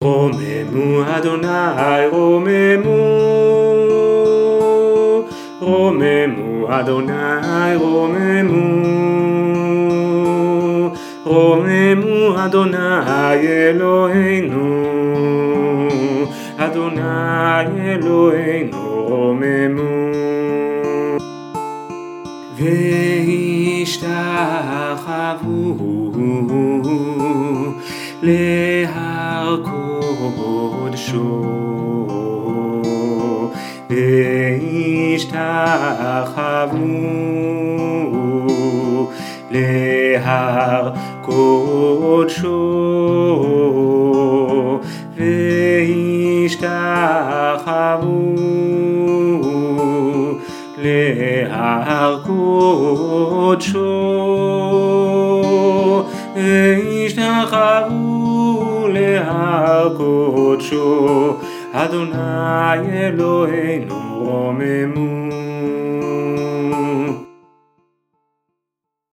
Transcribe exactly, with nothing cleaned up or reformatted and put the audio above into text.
רוממו אדוני רוממו, רוממו אדוני רוממו, רוממו אדוני אלוהינו, אדוני אלוהינו רוממו. והשתחוו להר קודשו, והשתחוו להר קודשו, והשתחוו להר קודשו, והשתחוו להר קודשו, אדוני אלוהינו רוממו.